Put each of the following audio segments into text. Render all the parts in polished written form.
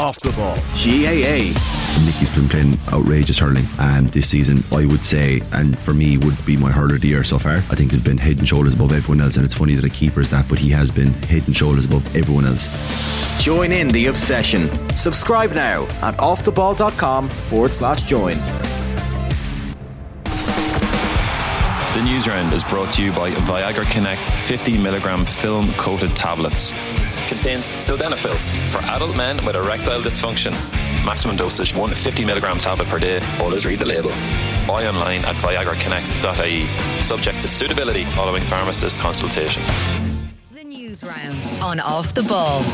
Off the Ball. GAA. Nicky's been playing outrageous hurling this season, I would say, and for me would be my hurler of the year so far. I think he's been head and shoulders above everyone else, and it's funny that a keeper is that, but he has been head and shoulders above everyone else. Join in the obsession. Subscribe now at offtheball.com/join. The news round is brought to you by Viagra Connect 50mg film coated tablets. Contains sildenafil for adult men with erectile dysfunction. Maximum dosage 1 50mg tablet per day. Always read the label. Buy online at viagraconnect.ie. Subject to suitability following pharmacist consultation. The news round on Off the Ball.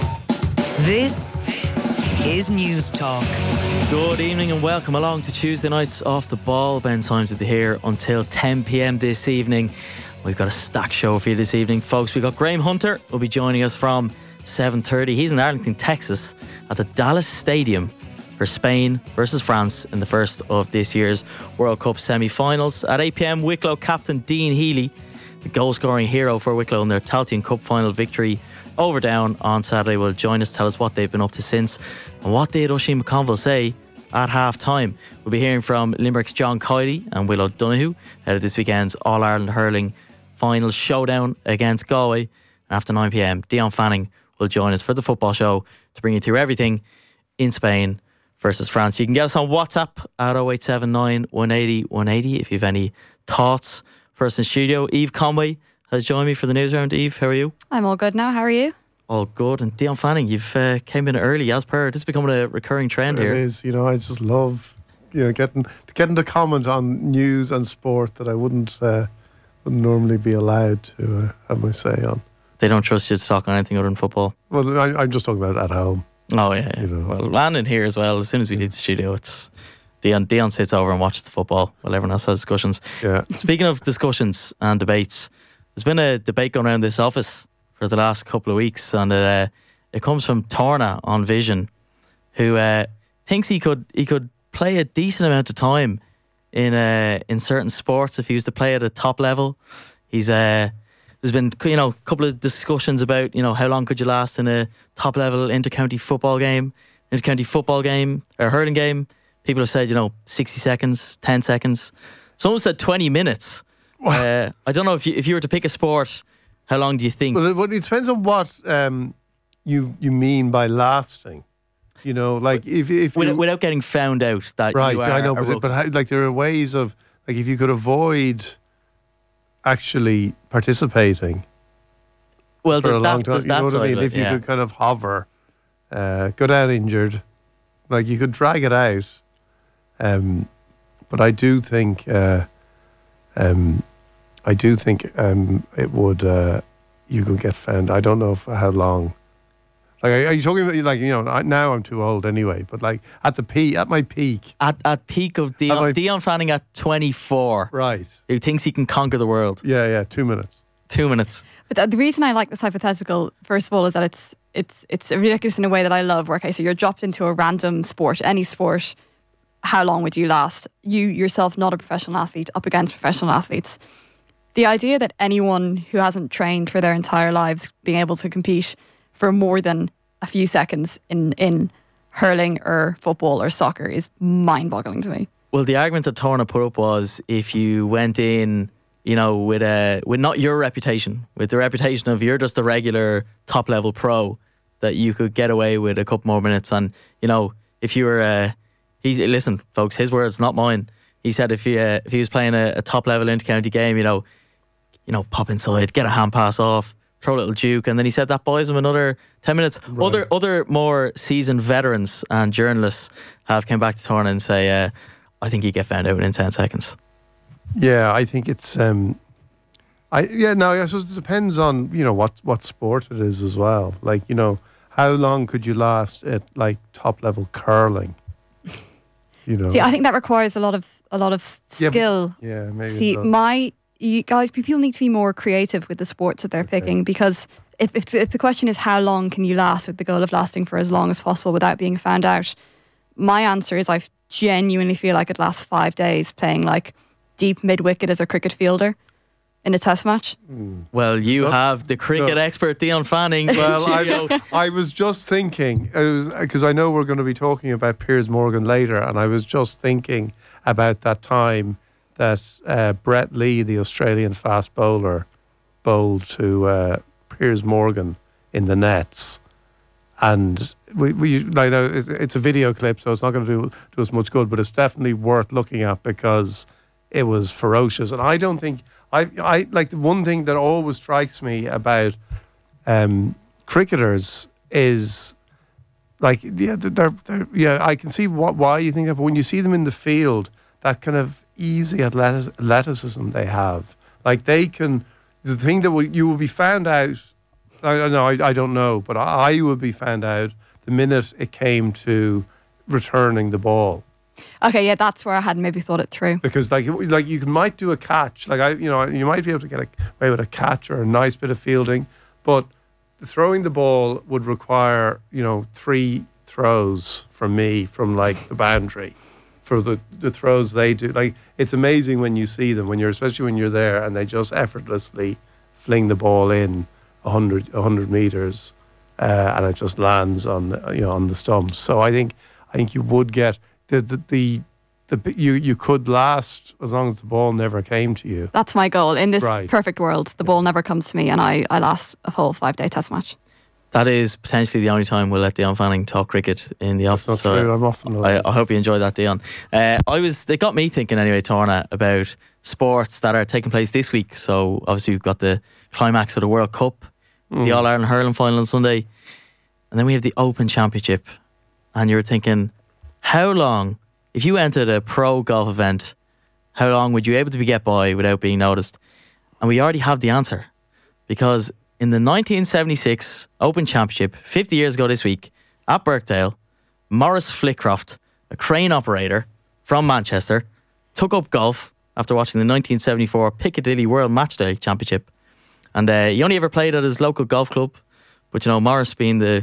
This is News Talk. Good evening and welcome along to Tuesday night's Off the Ball. Ben Symes with you here until 10 p.m. this evening. We've got a stacked show for you this evening, folks. We've got Graham Hunter will be joining us from 7:30. He's in Arlington, Texas at the Dallas Stadium for Spain versus France in the first of this year's World Cup semi-finals. At 8 p.m, Wicklow captain Dean Healy, the goal-scoring hero for Wicklow in their Tailteann Cup final victory over Down on Saturday, will join us, tell us what they've been up to since and what did Oisin McConville say at half-time. We'll be hearing from Limerick's John Kiley and Will O'Donoghue ahead of this weekend's All-Ireland hurling final showdown against Galway. And after 9 p.m, Dion Fanning will join us for the football show to bring you through everything in Spain versus France. You can get us on WhatsApp at 0879 180 180 if you have any thoughts. First in studio, Eve Conway has joined me for the news round. Eve, how are you? I'm all good now. How are you? All good. And Dion Fanning, you've came in early as per. This is becoming a recurring trend here. It is. I just love getting to comment on news and sport that I wouldn't normally be allowed to have my say on. They don't trust you to talk on anything other than football? Well, I'm just talking about it at home. Oh, yeah. Well, and in here as well. As soon as we leave the studio, it's Dion sits over and watches the football while everyone else has discussions. Yeah. Speaking of discussions and debates, there's been a debate going around this office for the last couple of weeks, and it comes from Torna on Vision, who thinks he could play a decent amount of time in certain sports if he was to play at a top level. There's been a couple of discussions about how long could you last in a top level intercounty football game or hurling game. People have said 60 seconds, 10 seconds. Someone said 20 minutes. I don't know if you were to pick a sport, how long do you think? Well, it depends on what you mean by lasting. If without getting found out that right, you are I know, but there are ways of if you could avoid actually participating. Well, for there's a long time. There's that what I mean? It, if you could kind of hover, go down injured, you could drag it out. But I do think it would. You could get found. I don't know how long. Are you talking about now I'm too old anyway, but at my peak. At peak of Dion Fanning at 24. Right. Who thinks he can conquer the world. Yeah, 2 minutes. 2 minutes. But the reason I like this hypothetical, first of all, is that it's ridiculous in a way that I love. Where, okay, so you're dropped into a random sport, any sport, how long would you last? You yourself, not a professional athlete, up against professional athletes. The idea that anyone who hasn't trained for their entire lives being able to compete for more than a few seconds in hurling or football or soccer is mind-boggling to me. Well, the argument that Torna put up was if you went in, with not your reputation, with the reputation of you're just a regular top-level pro, that you could get away with a couple more minutes. And if you were, listen, folks, his words, not mine. He said if he was playing a top-level intercounty game, pop inside, get a hand pass off, throw a little juke, and then he said that buys him another 10 minutes. Right. Other more seasoned veterans and journalists have come back to Torna and say, I think you get found out within 10 seconds. Yeah, I think it's. I suppose it depends on what sport it is as well. How long could you last at top level curling? See, I think that requires a lot of skill. Yeah, maybe. See, you guys, people need to be more creative with the sports that they're picking, because if the question is how long can you last, with the goal of lasting for as long as possible without being found out, my answer is I genuinely feel like I'd last 5 days playing deep mid-wicket as a cricket fielder. in a test match? Well, you No. have the cricket No. expert Dion Fanning. Well, studio. I was just thinking, because I know we're going to be talking about Piers Morgan later, and I was just thinking about that time that Brett Lee, the Australian fast bowler, bowled to Piers Morgan in the nets. And we I know it's a video clip, so it's not going to do us much good, but it's definitely worth looking at because it was ferocious. And I don't think I like the one thing that always strikes me about cricketers is like they're I can see why you think that, but when you see them in the field, that kind of easy athleticism they have, like they can. The thing that you will be found out. I don't know, but I would be found out the minute it came to returning the ball. Okay, yeah, that's where I had maybe thought it through. Because like you might do a catch, you might be able to get away with a catch or a nice bit of fielding, but throwing the ball would require 3 throws from me from like the boundary for the throws they do. Like it's amazing when you see them especially when you're there and they just effortlessly fling the ball in 100 meters, and it just lands on the stumps. So I think you would get you could last as long as the ball never came to you. That's my goal in this Right. perfect world. The ball never comes to me, and I last a whole 5-day test match. That is potentially the only time we'll let Dion Fanning talk cricket in the That's office. not true. I'm often alone. I hope you enjoy that, Dion. They got me thinking anyway, Torna, about sports that are taking place this week. So obviously we've got the climax of the World Cup, the All Ireland hurling final on Sunday, and then we have the Open Championship. And you're thinking, how long, if you entered a pro golf event, how long would you be able to get by without being noticed? And we already have the answer, because in the 1976 Open Championship, 50 years ago this week, at Birkdale, Maurice Flitcroft, a crane operator from Manchester, took up golf after watching the 1974 Piccadilly World Matchday Championship. And he only ever played at his local golf club. But, Maurice, being the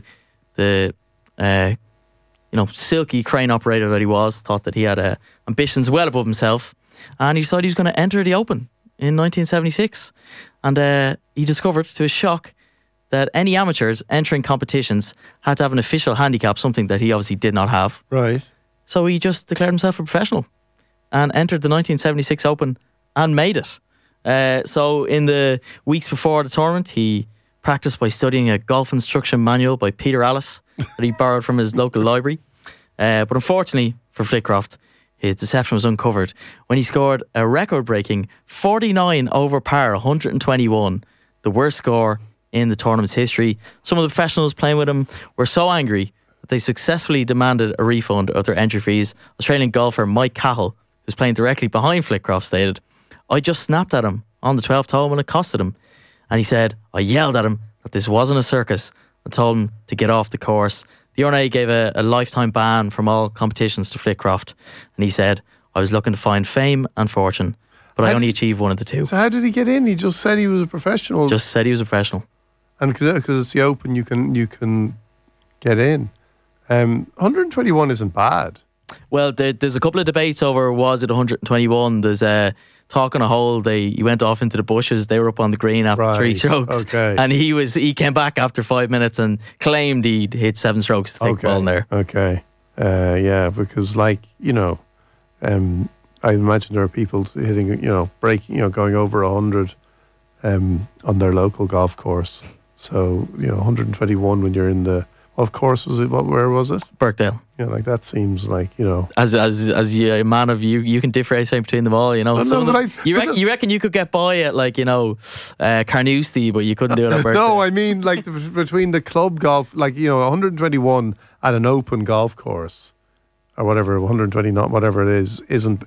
silky crane operator that he was, thought that he had ambitions well above himself. And he decided he was going to enter the Open in 1976. And he discovered, to his shock, that any amateurs entering competitions had to have an official handicap, something that he obviously did not have. Right. So he just declared himself a professional and entered the 1976 Open and made it. So in the weeks before the tournament, he practiced by studying a golf instruction manual by Peter Alice that he borrowed from his local library. But unfortunately for Flitcroft, his deception was uncovered when he scored a record-breaking 49 over par 121, the worst score in the tournament's history. Some of the professionals playing with him were so angry that they successfully demanded a refund of their entry fees. Australian golfer Mike Cahill, who's playing directly behind Flitcroft, stated, "I just snapped at him on the 12th hole when it costed him." And he said, "I yelled at him that this wasn't a circus and told him to get off the course." The R&A gave a lifetime ban from all competitions to Flitcroft. And he said, "I was looking to find fame and fortune, but I only achieved one of the two." So how did he get in? He just said he was a professional. Just said he was a professional. And because it's the Open, you can get in. 121 isn't bad. Well, there's a couple of debates over, was it 121? There's talk on a hole. He went off into the bushes. They were up on the green after 3 strokes. Okay. And he came back after 5 minutes and claimed he'd hit 7 strokes to take the ball in there. Okay. Yeah, because I imagine there are people hitting, breaking, going over 100 on their local golf course. So, 121 when you're in the, what course was it? Where was it? Birkdale. That seems like, As a man of you can differentiate between them all, Some of them, you reckon you could get by at Carnoustie, but you couldn't do it at Birkdale. No, I mean between the club golf, 121 at an open golf course or whatever, 120 not whatever it is, isn't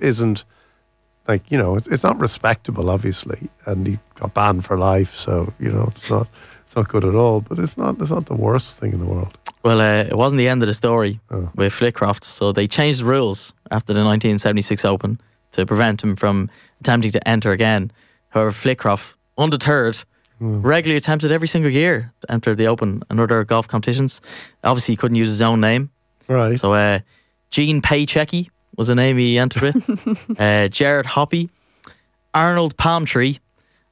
it's not respectable, obviously, and he got banned for life. So it's not good at all. But it's not the worst thing in the world. Well, it wasn't the end of the story with Flitcroft. So they changed the rules after the 1976 Open to prevent him from attempting to enter again. However, Flitcroft, undeterred, regularly attempted every single year to enter the Open and other golf competitions. Obviously, he couldn't use his own name. Right. So Gene Paychecky was the name he entered with. Jared Hoppy, Arnold Palmtree,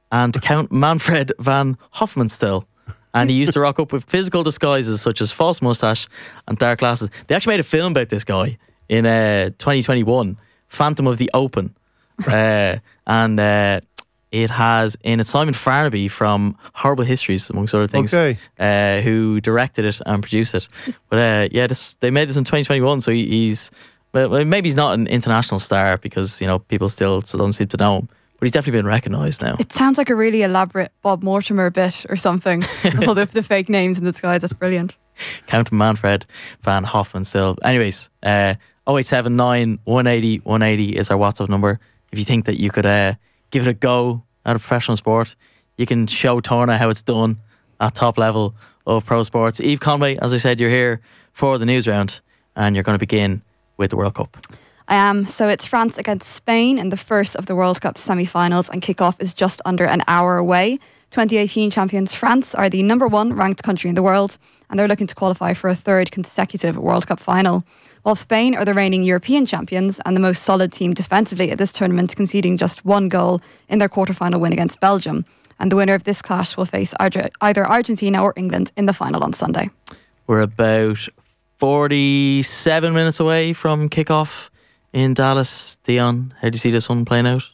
and Count Manfred van Hofmannsthal. And he used to rock up with physical disguises such as false moustache and dark glasses. They actually made a film about this guy in 2021, Phantom of the Open. And it has in it Simon Farnaby from Horrible Histories, amongst other things, who directed it and produced it. But they made this in 2021, so he's well, maybe he's not an international star because people still don't seem to know him. But he's definitely been recognised now. It sounds like a really elaborate Bob Mortimer bit or something. All the fake names in the skies. That's brilliant. Count Manfred van Hofmannsthal. Anyways, 0879 180 180 is our WhatsApp number. If you think that you could give it a go at a professional sport, you can show Torna how it's done at top level of pro sports. Eve Conway, as I said, you're here for the news round and you're going to begin with the World Cup. I am. So it's France against Spain in the first of the World Cup semi-finals, and kickoff is just under an hour away. 2018 champions France are the number 1 ranked country in the world, and they're looking to qualify for a 3rd consecutive World Cup final. While Spain are the reigning European champions and the most solid team defensively at this tournament, conceding just 1 goal in their quarter-final win against Belgium. And the winner of this clash will face either Argentina or England in the final on Sunday. We're about 47 minutes away from kickoff in Dallas. Dion, how do you see this one playing out?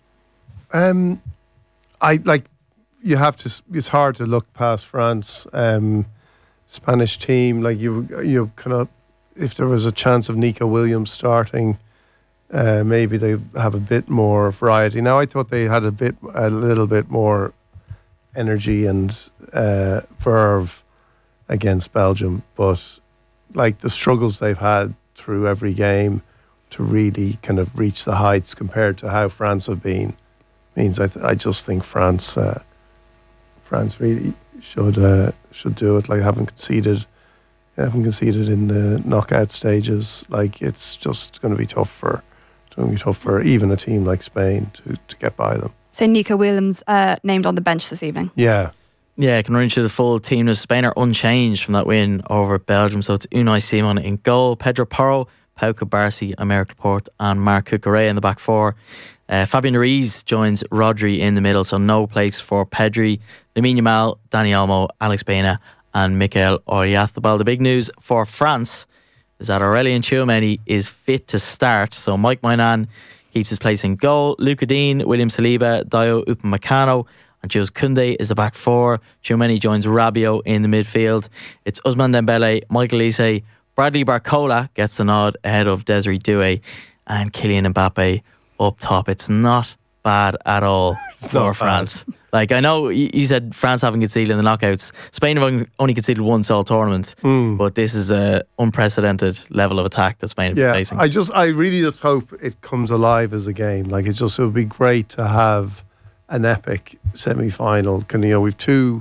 You have to. It's hard to look past France. Spanish team, like you kind of. If there was a chance of Nico Williams starting, maybe they have a bit more variety. Now I thought they had a little bit more energy and verve against Belgium, but like the struggles they've had through every game to really kind of reach the heights compared to how France have been means I just think France really should do it. Like haven't conceded in the knockout stages. Like it's just going to be tough for even a team like Spain to get by them. So Nico Williams named on the bench this evening. Yeah, I can run through the full team. Spain are unchanged from that win over Belgium. So it's Unai Simon in goal, Pedro Porro, Pau Cubarsí, Aymeric Laporte and Marc Cucurella in the back four. Fabian Ruiz joins Rodri in the middle, so no place for Pedri, Lamine Yamal, Dani Olmo, Alex Baena and Mikel Oyarzabal. The big news for France is that Aurélien Tchouameni is fit to start, so Mike Maignan keeps his place in goal. Luca Dean, William Saliba, Dayo Upamecano and Jules Koundé is the back four. Tchouameni joins Rabiot in the midfield. It's Ousmane Dembele, Michael Olise, Bradley Barcola gets the nod ahead of Desiree Doué and Kylian Mbappe up top. It's not bad at all for France. Like, I know you said France haven't conceded in the knockouts. Spain have only conceded once all tournament, but this is an unprecedented level of attack that Spain have been facing. I really just hope it comes alive as a game. Like, it would be great to have an epic semi-final. We've two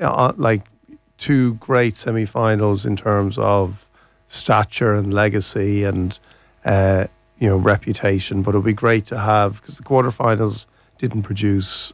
great semi-finals in terms of stature and legacy and reputation, but it would be great to have, because the quarterfinals didn't produce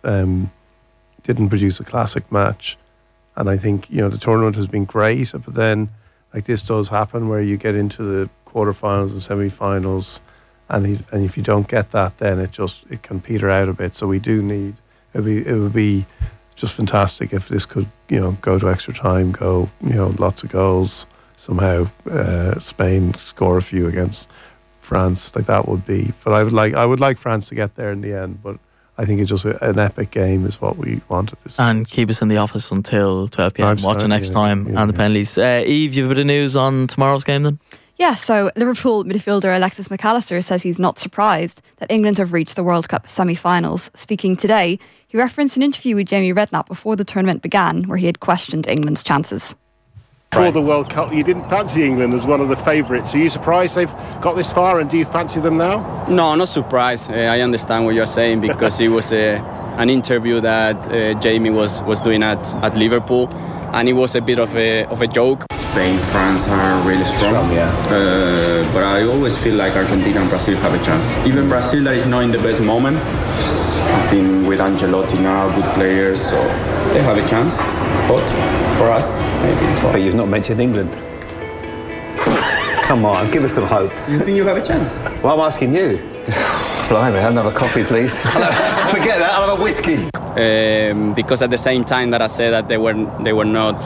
a classic match, and I think the tournament has been great, but then like this does happen where you get into the quarterfinals and semi-finals, and if you don't get that, then it can peter out a bit. So we do need it would be just fantastic if this could go to extra time, go lots of goals. Somehow Spain score a few against France, like that would be. But I would like France to get there in the end. But I think it's just an epic game is what we want at this stage. And keep us in the office until 12 p.m. watching extra time and the penalties. Eve, you have a bit of news on tomorrow's game then? Yeah, so Liverpool midfielder Alexis McAllister says he's not surprised that England have reached the World Cup semi-finals. Speaking today, he referenced an interview with Jamie Redknapp before the tournament began, where he had questioned England's chances. For the World Cup, you didn't fancy England as one of the favourites. Are you surprised they've got this far, and do you fancy them now? No, not surprised. I understand what you're saying, because it was an interview that Jamie was doing at Liverpool, and it was a bit of a joke. Spain, France are really strong, but I always feel like Argentina and Brazil have a chance. Even Brazil, that is not in the best moment, I think with Ancelotti now, good players, so they have a chance. But for us, maybe as well. But you've not mentioned England. Come on, give us some hope. You think you have a chance? Well, I'm asking you. Blimey, I'll have a coffee, please. Forget that, I'll have a whiskey. because at the same time that I said that they were not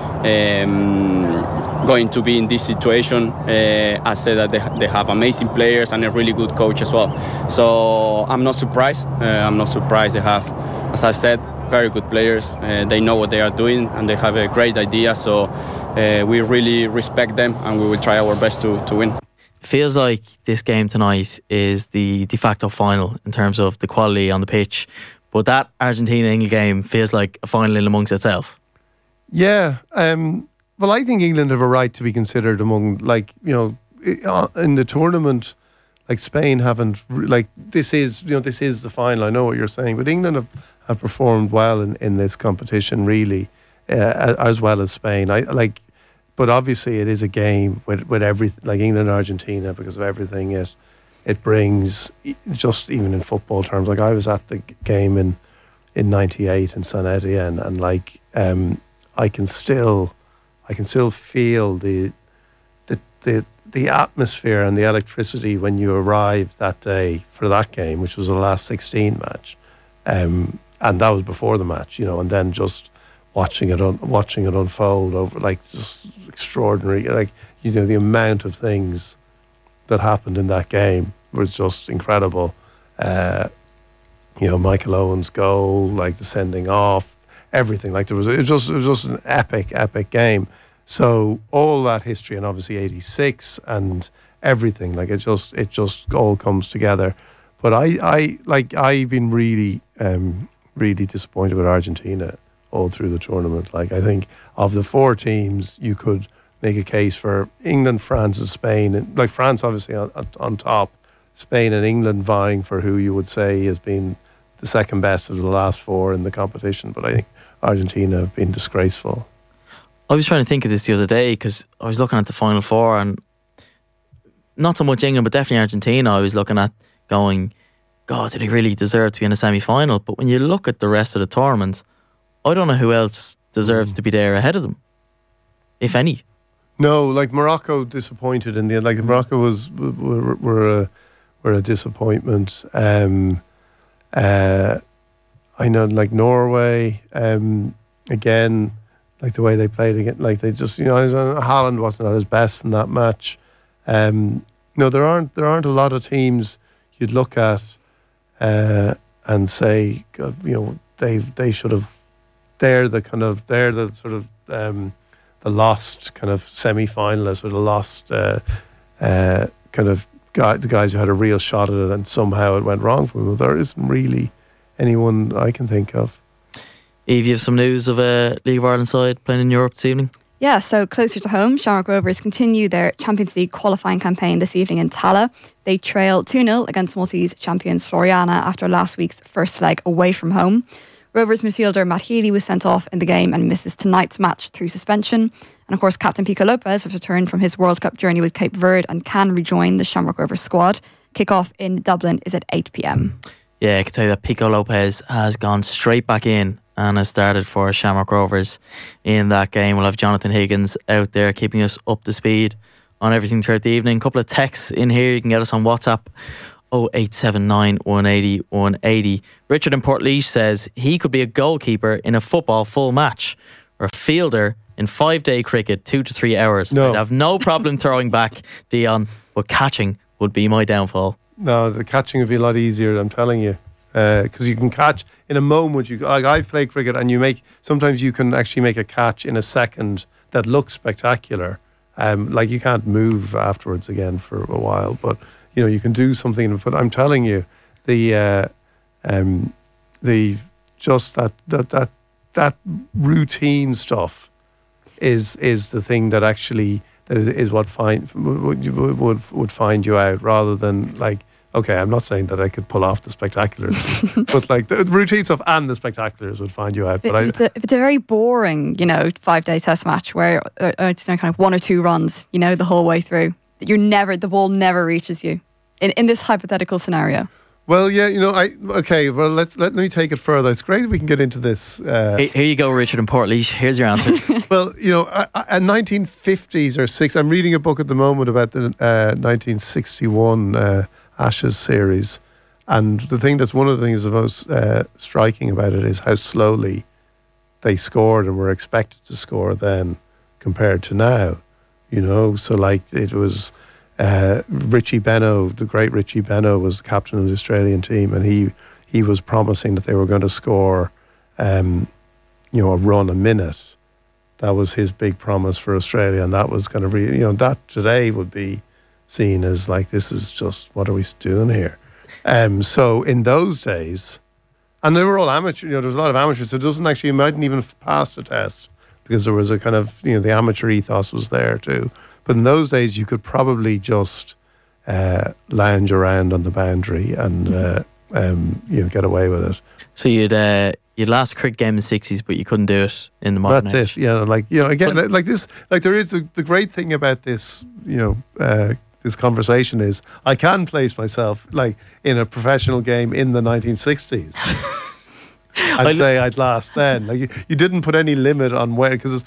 going to be in this situation, I said that they have amazing players and a really good coach as well. So I'm not surprised. They have, as I said, very good players. They know what they are doing and they have a great idea. So we really respect them and we will try our best to win. It feels like this game tonight is the de facto final in terms of the quality on the pitch. But that Argentina-England game feels like a final in amongst itself. Yeah. Well, I think England have a right to be considered among, like, you know, in the tournament, like Spain haven't, like, this is the final. I know what you're saying, but England have performed well in this competition, really, as well as Spain. But obviously it is a game with everything, like England and Argentina, because of everything it brings, just even in football terms. Like, I was at the game in '98 in Saint Etienne, and like I can still feel the atmosphere and the electricity when you arrived that day for that game, which was the last 16 match, and that was before the match, you know, and then just watching it unfold over, like, just extraordinary. Like, you know, the amount of things that happened in that game was just incredible. You know, Michael Owen's goal, like the sending off, everything. Like, it was just an epic game. So all that history, and obviously '86 and everything, like, it just all comes together. But I've been really disappointed with Argentina all through the tournament. Like, I think of the four teams, you could make a case for England, France and Spain. And, like, France obviously on top, Spain and England vying for who you would say has been the second best of the last four in the competition. But I think Argentina have been disgraceful. I was trying to think of this the other day because I was looking at the Final Four, and not so much England, but definitely Argentina. I was looking at going, God, do they really deserve to be in a semi-final? But when you look at the rest of the tournament, I don't know who else deserves to be there ahead of them, if any. No, like, Morocco disappointed in the end. Like, Morocco were a disappointment. I know, like, Norway, again, like the way they played again, like, they just, you know, Haaland wasn't at his best in that match. No, there aren't a lot of teams you'd look at and say, God, you know, they should have. They're the sort of the lost kind of semi-finalists, or the lost kind of the guys who had a real shot at it, and somehow it went wrong for them. There isn't really anyone I can think of. Eve, you have some news of a League of Ireland side playing in Europe this evening? Yeah, so closer to home, Shamrock Rovers continue their Champions League qualifying campaign this evening in Tallaght. They trail 2-0 against Maltese champions Floriana after last week's first leg away from home. Rovers midfielder Matt Healy was sent off in the game and misses tonight's match through suspension. And of course, Captain Pico Lopez has returned from his World Cup journey with Cape Verde and can rejoin the Shamrock Rovers squad. Kick-off in Dublin is at 8 p.m. Yeah, I can tell you that Pico Lopez has gone straight back in and has started for Shamrock Rovers in that game. We'll have Jonathan Higgins out there keeping us up to speed on everything throughout the evening. A couple of texts in here. You can get us on WhatsApp 0879 180 180. Richard in Portlaoise says he could be a goalkeeper in a football full match, or a fielder in 5-day cricket, 2 to 3 hours. No. I'd have no problem throwing back, Dion, but catching would be my downfall. No, the catching would be a lot easier, I'm telling you, because you can catch in a moment. Like, I've played cricket, and sometimes you can actually make a catch in a second that looks spectacular. Like, you can't move afterwards again for a while, but you know, you can do something. But I'm telling you, that routine stuff is the thing that actually is what would find you out, rather than, like, okay, I'm not saying that I could pull off the spectaculars, but like the routine stuff and the spectaculars would find you out. But if it's a very boring, 5-day test match where it's kind of 1 or 2 runs, the whole way through, the ball never reaches you in this hypothetical scenario. Well, yeah, well, let me take it further. It's great that we can get into this. Here you go, Richard in Portlaoise. Here's your answer. Well, a 1950s or 6. I'm reading a book at the moment about the 1961 Ashes series, And the thing that's one of the things the most striking about it is how slowly they scored and were expected to score then compared to now. You know, so like it was Richie Benaud, the great Richie Benaud was the captain of the Australian team, and he was promising that they were going to score, a run a minute. That was his big promise for Australia, and that was going to that today would be seen as like, this is just, what are we doing here? So in those days, and they were all amateur, there was a lot of amateurs, so it mightn't even pass the test because there was a kind of, the amateur ethos was there too. But in those days, you could probably just lounge around on the boundary and get away with it. So you'd last a cricket game in the 60s, but you couldn't do it in the modern age. That's it. Yeah, again, like this, like there is the great thing about this, this conversation is I can place myself like in a professional game in the 1960s. I'd say I'd last then. Like you didn't put any limit on where because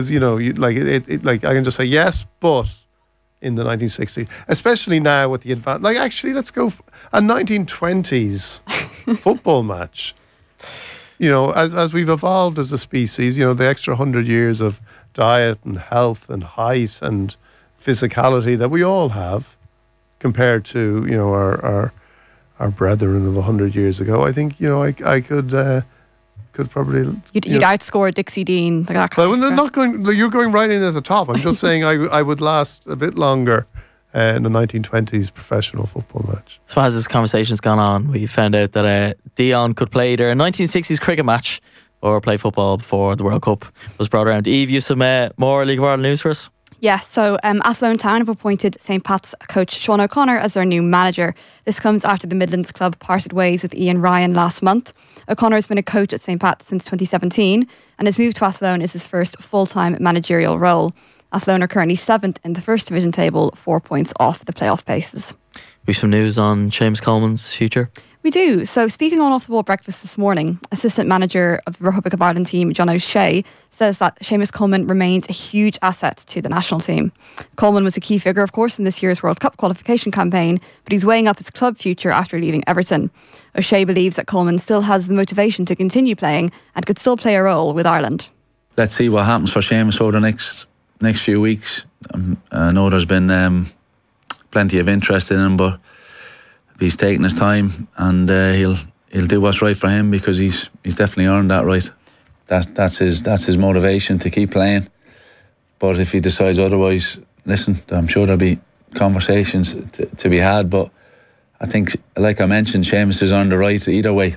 I can just say yes, but in the 1960s, especially now with the advance. Like actually, let's go a 1920s football match. As we've evolved as a species, the extra 100 years of diet and health and height and physicality that we all have compared to our brethren of 100 years ago. I think I could probably you'd outscore Dixie Dean. Like that kind of not going. You're going right in at the top. I'm just saying I would last a bit longer in the 1920s professional football match. So as this conversation's gone on, we found out that Dion could play either a 1960s cricket match or play football before the World Cup was brought around. Eve, you some more League of Ireland news for us? Yes, so Athlone Town have appointed St. Pat's coach Sean O'Connor as their new manager. This comes after the Midlands club parted ways with Ian Ryan last month. O'Connor has been a coach at St. Pat's since 2017, and his move to Athlone is his first full-time managerial role. Athlone are currently 7th in the First Division table, 4 points off the playoff paces. We have some news on Seamus Coleman's future. We do. So speaking on Off the Ball Breakfast this morning, Assistant Manager of the Republic of Ireland team, John O'Shea, says that Seamus Coleman remains a huge asset to the national team. Coleman was a key figure, of course, in this year's World Cup qualification campaign, but he's weighing up his club future after leaving Everton. O'Shea believes that Coleman still has the motivation to continue playing and could still play a role with Ireland. Let's see what happens for Seamus over the next few weeks. I know there's been plenty of interest in him, but he's taking his time, and he'll do what's right for him because he's definitely earned that right. That's his motivation to keep playing. But if he decides otherwise, listen, I'm sure there'll be conversations to be had. But I think, like I mentioned, Seamus is earned the right either way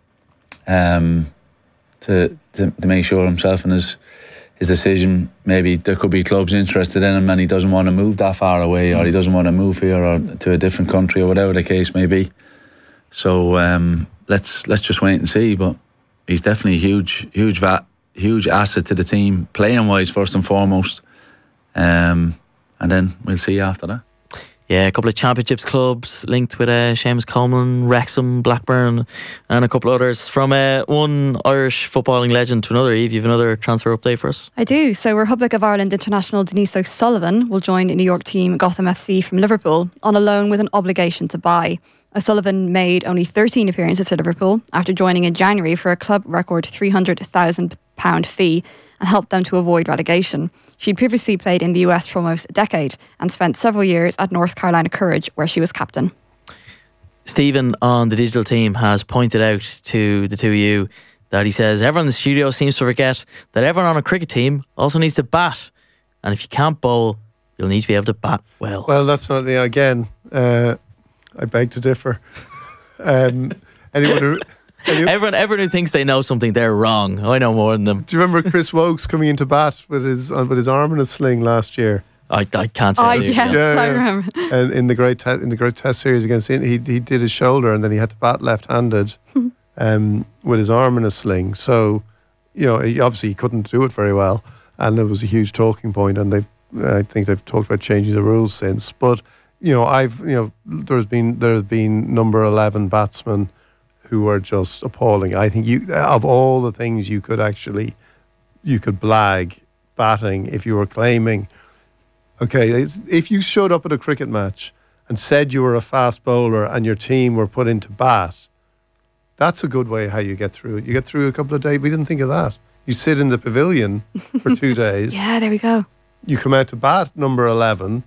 to make sure himself and his decision. Maybe there could be clubs interested in him and he doesn't want to move that far away, or he doesn't want to move here or to a different country, or whatever the case may be. So let's just wait and see. But he's definitely a huge asset to the team, playing wise first and foremost, and then we'll see after that. Yeah, a couple of championships clubs linked with Seamus Coleman, Wrexham, Blackburn, and a couple others. From one Irish footballing legend to another, Eve, you have another transfer update for us? I do. So Republic of Ireland international Denise O'Sullivan will join New York team Gotham FC from Liverpool on a loan with an obligation to buy. O'Sullivan made only 13 appearances at Liverpool after joining in January for a club record £300,000 fee and helped them to avoid relegation. She'd previously played in the US for almost a decade and spent several years at North Carolina Courage, where she was captain. Stephen on the digital team has pointed out to the two of you that he says everyone in the studio seems to forget that everyone on a cricket team also needs to bat, and if you can't bowl, you'll need to be able to bat well. Well, that's not again. I beg to differ. Everyone who thinks they know something, they're wrong. I know more than them. Do you remember Chris Wokes coming into bat with his arm in a sling last year? I can't tell you. I remember. And in the great Test series against England, he did his shoulder, and then he had to bat left-handed with his arm in a sling. So, he couldn't do it very well, and it was a huge talking point. And I think they've talked about changing the rules since. But there's been number 11 batsmen who are just appalling. I think of all the things you could blag batting if you were claiming, okay, if you showed up at a cricket match and said you were a fast bowler and your team were put into bat, that's a good way how you get through it. You get through a couple of days. We didn't think of that. You sit in the pavilion for 2 days. Yeah, there we go. You come out to bat number 11.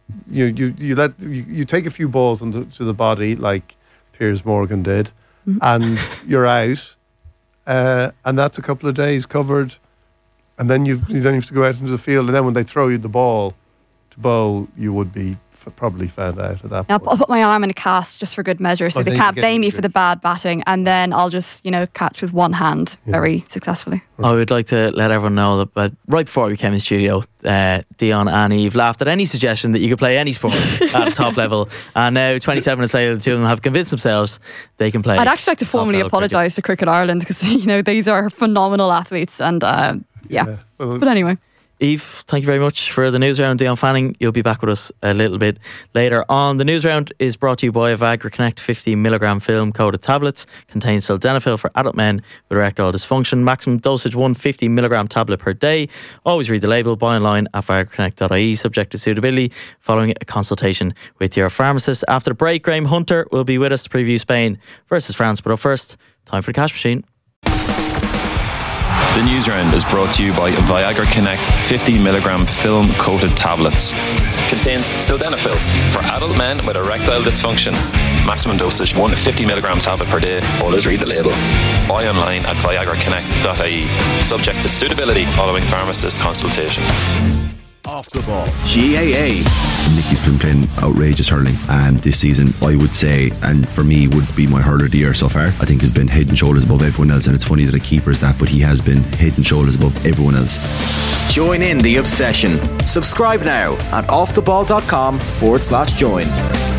You take a few balls to the body like Piers Morgan did, and you're out. And that's a couple of days covered. And then you have to go out into the field. And then when they throw you the ball to bowl, you would be probably found out at that point. I'll put my arm in a cast just for good measure, so they can't blame me for the bad batting, and then I'll just catch with one hand very successfully. I would like to let everyone know that right before we came in the studio, Dion and Eve laughed at any suggestion that you could play any sport at a top level, and now 27 minutes later, the two of them have convinced themselves they can play. I'd actually like to formally apologise to Cricket Ireland, because these are phenomenal athletes, and but anyway. Eve, thank you very much for the news round. Dion Fanning, you'll be back with us a little bit later on. The news round is brought to you by Viagra Connect 50mg film coated tablets. Contains sildenafil for adult men with erectile dysfunction. Maximum dosage 150mg tablet per day. Always read the label. Buy online at viagraconnect.ie. Subject to suitability following a consultation with your pharmacist. After the break, Graham Hunter will be with us to preview Spain versus France. But up first, time for the cash machine. The news round is brought to you by Viagra Connect 50mg film coated tablets. Contains sildenafil for adult men with erectile dysfunction. Maximum dosage 150mg tablet per day. Always read the label. Buy online at viagraconnect.ie. Subject to suitability following pharmacist consultation. Off the ball. GAA. Nicky's been playing outrageous hurling this season, I would say, and for me would be my hurler of the year so far. I think he's been head and shoulders above everyone else, and it's funny that a keeper is that, but he has been head and shoulders above everyone else. Join in the obsession. Subscribe now at offtheball.com/join.